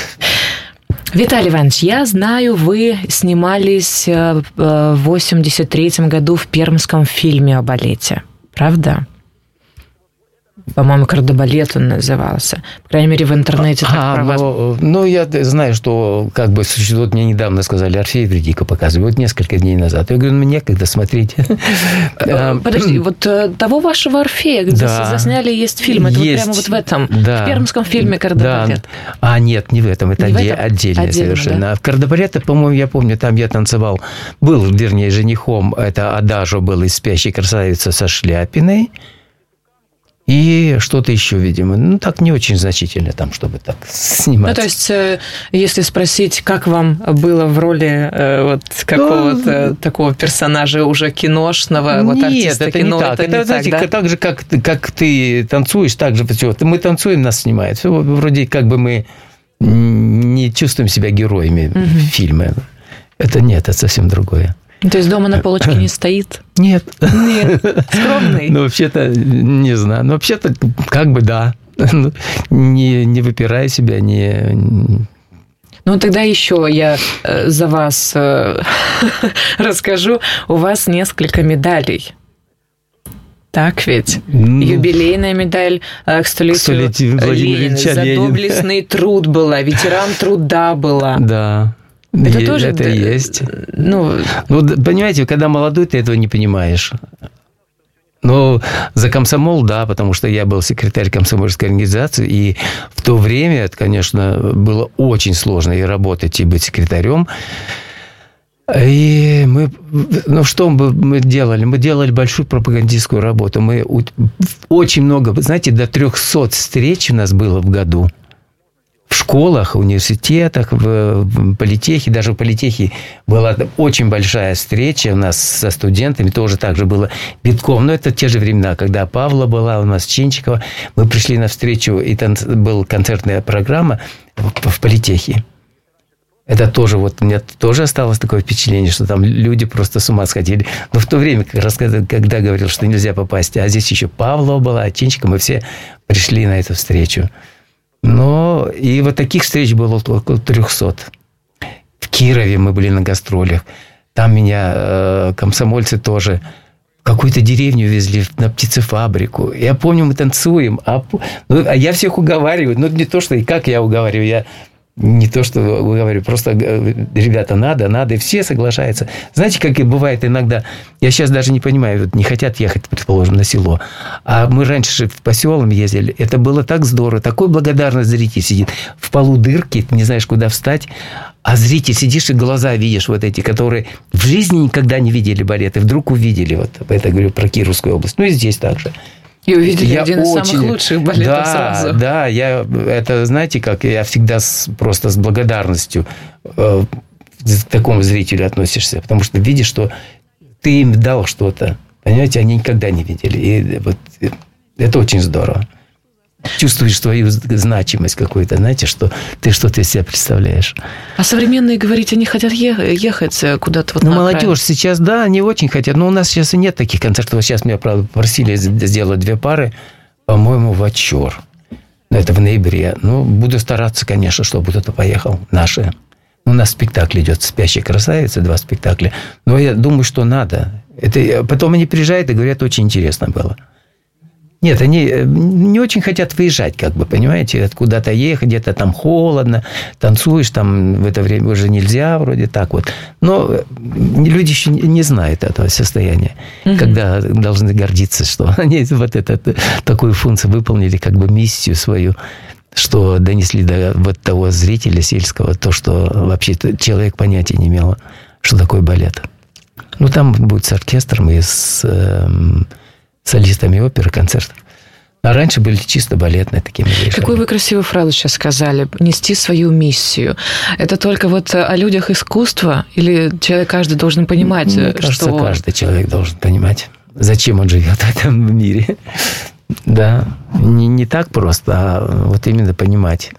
Виталий Иванович, я знаю, вы снимались в восемьдесят третьем году в пермском фильме о балете, правда? По-моему, «Кардебалет» он назывался. По крайней мере, в интернете так а, про вас. Ну, ну, я знаю, что как бы существует, мне недавно сказали, Орфей Эвридика показывают, вот несколько дней назад. Я говорю, ну, некогда смотреть. Подожди, вот того вашего Орфея, где засняли, есть фильм, это вот прямо вот в этом, в пермском фильме «Кардебалет». А, нет, не в этом, это отдельно совершенно. В «Кардебалет», по-моему, я помню, там я танцевал, был, вернее, женихом, это Адажо был из «Спящей красавицы» со Шляпиной. И что-то еще, видимо. Ну, так не очень значительно там, чтобы так сниматься. Ну, то есть, если спросить, как вам было в роли вот какого-то ну, такого персонажа уже киношного, вот артиста это кино, не так. это, это, не знаете, так, да? так же, как, как ты танцуешь, так же все. Мы танцуем, нас снимают. Все, вроде как бы мы не чувствуем себя героями угу. фильма. Это нет, это совсем другое. То есть дома на полочке не стоит? Нет. Нет. Скромный? Ну, вообще-то, не знаю. Ну, вообще-то, как бы да. Не, не выпирая себя, не... Ну, тогда еще я за вас расскажу. У вас несколько медалей. Так ведь? Ну, юбилейная медаль к столетию Ленина. За доблестный труд была, ветеран труда была. Да. Это е- тоже... Это есть. Ну, ну, понимаете, когда молодой, ты этого не понимаешь. Но за комсомол, да, потому что я был секретарь комсомольской организации, и в то время, это, конечно, было очень сложно и работать, и быть секретарем. И мы, ну, что мы делали? Мы делали большую пропагандистскую работу. Мы очень много, знаете, до трехсот встреч у нас было в году. В школах, в университетах, в политехе, даже в политехе была очень большая встреча у нас со студентами, тоже так же было битком. Но это те же времена, когда Павла была, у нас Чинчикова. Мы пришли на встречу, и там была концертная программа в политехе. Это тоже, вот у меня тоже осталось такое впечатление, что там люди просто с ума сходили. Но в то время, как раз когда говорил, что нельзя попасть, а здесь еще Павлова была, а Чинчикова, мы все пришли на эту встречу. Но и вот таких встреч было около трехсот. В Кирове мы были на гастролях. Там меня э, комсомольцы тоже в какую-то деревню везли, на птицефабрику. Я помню, мы танцуем. А, ну, а я всех уговариваю. Ну, не то, что... И как я уговариваю? Я не то, что уговариваю. Просто, ребята, надо, надо. И все соглашаются. Знаете, как и бывает иногда... Я сейчас даже не понимаю. Вот не хотят ехать, предположим, на село. А мы раньше в поселом ездили. Это было так здорово. Такой благодарный зритель сидит. В полу дырки, ты не знаешь, куда встать. А зритель сидишь и глаза видишь вот эти, которые в жизни никогда не видели балет. И вдруг увидели. Вот это я говорю про Кировскую область. Ну и здесь также. И увидели я один очень... из самых лучших балетов да, сразу. Да, я, это, знаете, как я всегда с, просто с благодарностью э, к такому зрителю относишься. Потому что видишь, что ты им дал что-то. Понимаете, они никогда не видели. И вот это очень здорово. Чувствуешь свою значимость какую-то, знаете, что ты что-то из себя представляешь. А современные, говорите, они хотят ехать куда-то вот ну, на молодежь окраин. Сейчас, да, они очень хотят. Но у нас сейчас и нет таких концертов. Сейчас меня, правда, попросили сделать две пары, по-моему, в Очер. Это в ноябре. Ну, буду стараться, конечно, чтобы кто-то поехал. Наши. У нас спектакль идет «Спящая красавица», два спектакля. Но я думаю, что надо. Это... Потом они приезжают и говорят, очень интересно было. Нет, они не очень хотят выезжать, как бы, понимаете, куда-то ехать, где-то там холодно, танцуешь, там в это время уже нельзя, вроде так вот. Но люди еще не знают этого состояния, угу. когда должны гордиться, что они вот эту такую функцию выполнили, как бы миссию свою, что донесли до вот того зрителя сельского, то, что вообще человек понятия не имел, что такое балет. Ну, там будет с оркестром и с... солистами оперы, концертов. А раньше были чисто балетные такие вещи. Какую вы красивую фразу сейчас сказали. Нести свою миссию. Это только вот о людях искусства? Или человек каждый должен понимать, Мне кажется, что... каждый человек должен понимать, зачем он живет в этом мире. Да. Не, не так просто, а вот именно понимать.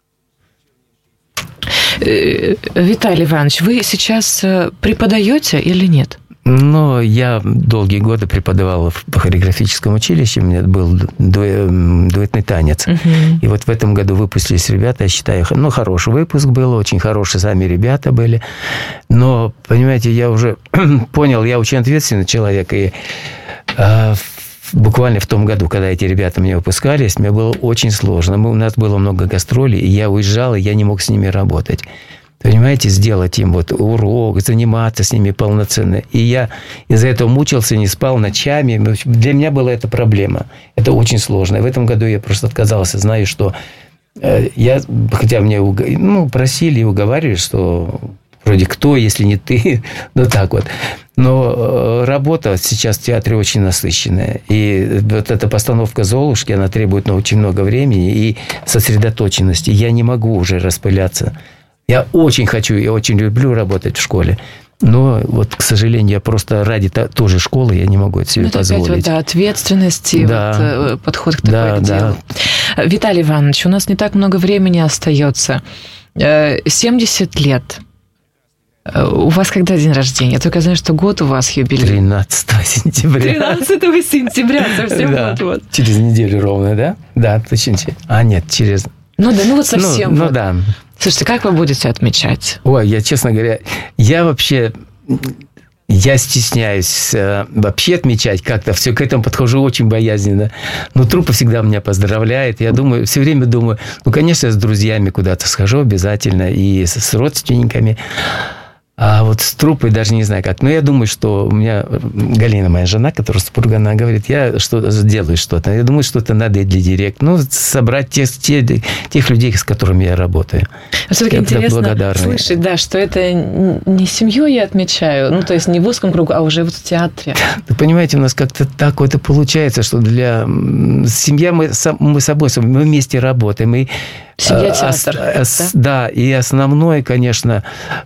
Виталий Иванович, вы сейчас преподаете или нет? Ну, я долгие годы преподавал в хореографическом училище, у меня был дуэтный танец. Uh-huh. И вот в этом году выпустились ребята, я считаю, ну, хороший выпуск был, очень хорошие сами ребята были. Но, понимаете, я уже понял, я очень ответственный человек, и э, буквально в том году, когда эти ребята мне выпускались, мне было очень сложно. Мы, у нас было много гастролей, и я уезжал, и я не мог с ними работать. Понимаете, сделать им вот урок, заниматься с ними полноценно. И я из-за этого мучился, не спал ночами. Для меня была это проблема. Это очень сложно. И в этом году я просто отказался. Знаю, что я, хотя мне ну, просили и уговаривали, что вроде кто, если не ты, ну так вот. Но работа сейчас в театре очень насыщенная. И вот эта постановка «Золушки», она требует ну, очень много времени и сосредоточенности. Я не могу уже распыляться. Я очень хочу, я очень люблю работать в школе. Но вот, к сожалению, я просто ради той же школы я не могу это себе ну, это позволить. Опять вот, да, ответственность и да. вот, подход к такому да, делу. Да. Виталий Иванович, у нас не так много времени остается. семьдесят лет. У вас когда день рождения? Я только знаю, что год у вас юбилей. тринадцатого сентября. тринадцатого сентября, совсем да. вот, вот. Через неделю ровно, да? Да, точно. А, нет, через... Ну да, ну вот совсем. Ну, вот. ну да. Слушайте, как вы будете отмечать? Ой, я, честно говоря, я вообще... Я стесняюсь э, вообще отмечать как-то. Все к этому подхожу очень боязненно. Но труппа всегда меня поздравляет. Я думаю, все время думаю, ну, конечно, я с друзьями куда-то схожу обязательно. И с, с родственниками. А вот с труппой даже не знаю как. Но я думаю, что у меня Галина, моя жена, которая супруга, она говорит, я что-то делаю что-то. Я думаю, что-то надо для директ. Ну, собрать тех, тех, тех людей, с которыми я работаю. Все-таки интересно слышать, да, что это не семьей я отмечаю, ну, то есть не в узком кругу, а уже вот в театре. Вы понимаете, у нас как-то так это получается, что для... Семья, мы, мы собой, мы вместе работаем. И... Семья-театр. А, да? да, и основное, конечно,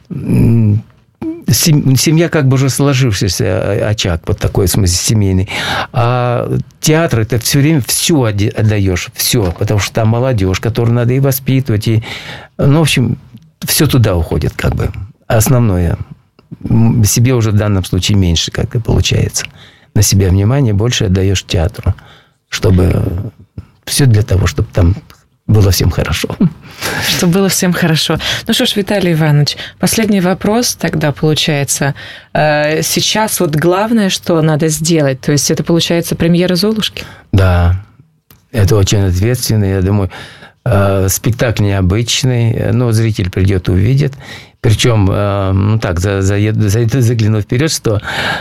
семья как бы уже сложившийся очаг, вот такой, в смысле, семейный. А театр, это все время все отдаешь, все, потому что там молодежь, которую надо и воспитывать, и, ну, в общем, все туда уходит, как бы. Основное. Себе уже в данном случае меньше, как и получается. На себя внимание больше отдаешь театру, чтобы все для того, чтобы там было всем хорошо. Чтобы было всем хорошо. Ну что ж, Виталий Иванович, последний вопрос тогда получается. Сейчас вот главное, что надо сделать, то есть это получается премьера «Золушки»? Да, это очень ответственно. Я думаю, спектакль необычный, но зритель придет и увидит. Причем, ну так, заглянув вперед, что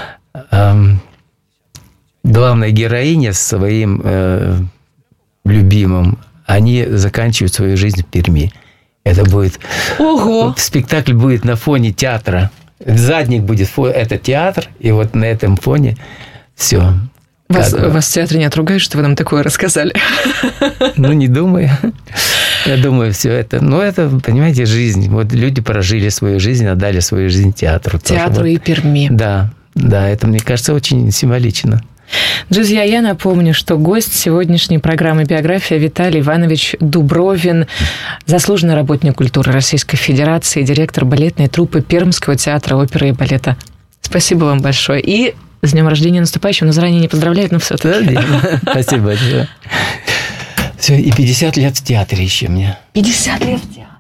главная героиня с своим любимым, они заканчивают свою жизнь в Перми. Это будет... Ого! Спектакль будет на фоне театра. Задник будет... Это театр, и вот на этом фоне все. Вас, вас в театре не отругают, что вы нам такое рассказали? Ну, не думаю. Я думаю, все это... Ну, это, понимаете, жизнь. Вот люди прожили свою жизнь, отдали свою жизнь театру. Театру и Перми. Да, да. Это, мне кажется, очень символично. Друзья, я напомню, что гость сегодняшней программы «Биография» Виталий Иванович Дубровин, заслуженный работник культуры Российской Федерации, директор балетной труппы Пермского театра оперы и балета. Спасибо вам большое. И с днем рождения наступающим. Но заранее не поздравляют, но все-таки. Спасибо большое. Все, и пятьдесят лет в театре еще мне. пятьдесят лет в театре.